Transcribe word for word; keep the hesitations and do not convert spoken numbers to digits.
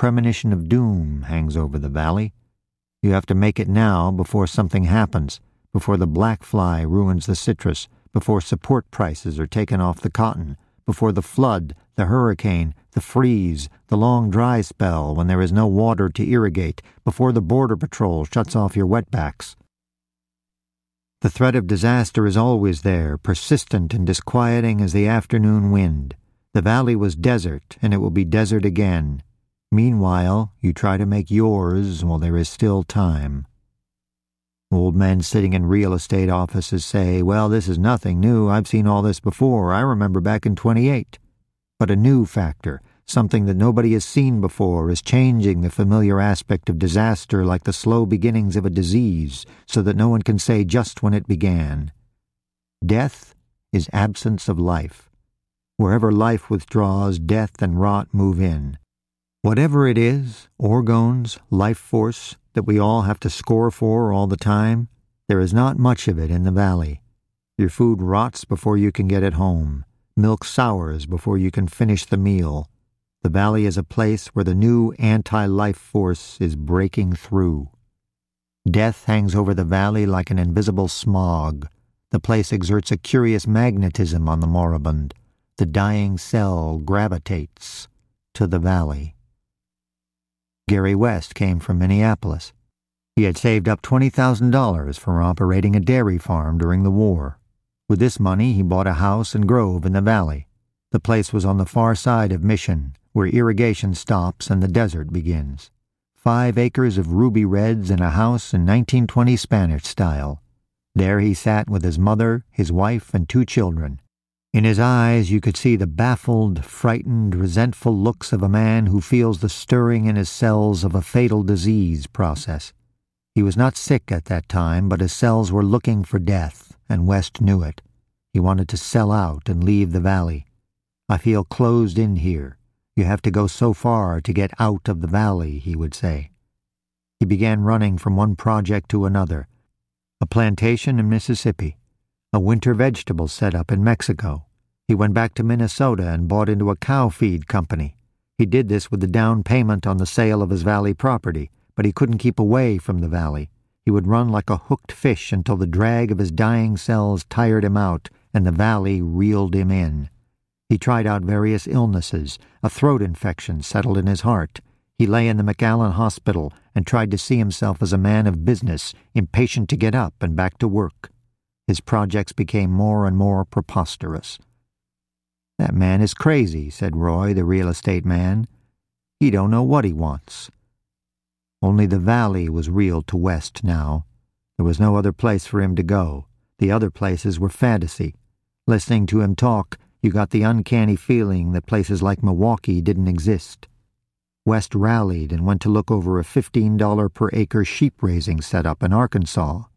premonition of doom hangs over the valley. You have to make it now before something happens, before the black fly ruins the citrus, before support prices are taken off the cotton, before the flood, the hurricane, the freeze, the long dry spell when there is no water to irrigate, before the border patrol shuts off your wetbacks. The threat of disaster is always there, persistent and disquieting as the afternoon wind. The valley was desert, and it will be desert again. Meanwhile, you try to make yours while there is still time. Old men sitting in real estate offices say, well, this is nothing new. I've seen all this before. I remember back in twenty-eight. But a new factor, something that nobody has seen before, is changing the familiar aspect of disaster like the slow beginnings of a disease, so that no one can say just when it began. Death is absence of life. Wherever life withdraws, death and rot move in. Whatever it is, orgones, life force, that we all have to score for all the time, there is not much of it in the valley. Your food rots before you can get it home. Milk sours before you can finish the meal. The valley is a place where the new anti-life force is breaking through. Death hangs over the valley like an invisible smog. The place exerts a curious magnetism on the moribund. The dying cell gravitates to the valley. Gary West came from Minneapolis. He had saved up twenty thousand dollars for operating a dairy farm during the war. With this money, he bought a house and grove in the valley. The place was on the far side of Mission, where irrigation stops and the desert begins. Five acres of ruby reds and a house in nineteen twenty Spanish style. There he sat with his mother, his wife, and two children. In his eyes you could see the baffled, frightened, resentful looks of a man who feels the stirring in his cells of a fatal disease process. He was not sick at that time, but his cells were looking for death, and West knew it. He wanted to sell out and leave the valley. I feel closed in here. You have to go so far to get out of the valley, he would say. He began running from one project to another. A plantation in Mississippi. A winter vegetable setup in Mexico. He went back to Minnesota and bought into a cow feed company. He did this with the down payment on the sale of his valley property, but he couldn't keep away from the valley. He would run like a hooked fish until the drag of his dying cells tired him out and the valley reeled him in. He tried out various illnesses. A throat infection settled in his heart. He lay in the McAllen Hospital and tried to see himself as a man of business, impatient to get up and back to work. His projects became more and more preposterous. That man is crazy, said Roy, the real estate man. He don't know what he wants. Only the valley was real to West now. There was no other place for him to go. The other places were fantasy. Listening to him talk, you got the uncanny feeling that places like Milwaukee didn't exist. West rallied and went to look over a fifteen dollars per acre sheep raising setup in Arkansas.